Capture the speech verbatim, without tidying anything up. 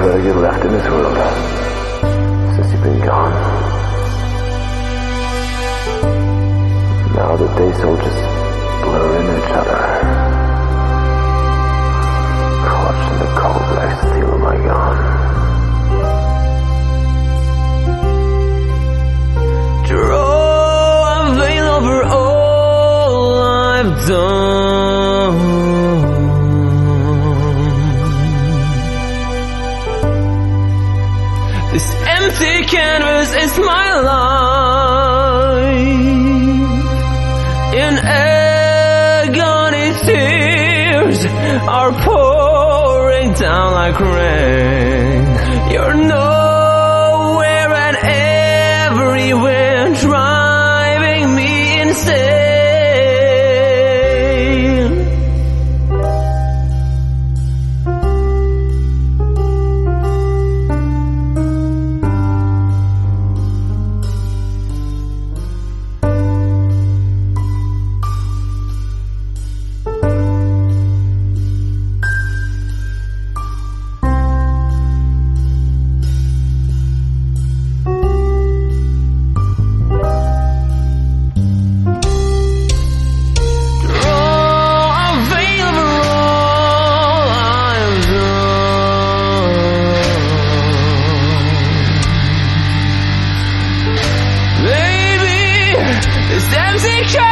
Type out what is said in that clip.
prefer you left in this world since you've been gone. Now the days all just blur in each other. Watching the cold black steel of my gun. Draw a veil over all I've done. This empty canvas is my life. In agony, tears are pouring down like rain. You're nowhere and everywhere, driving me insane. This empty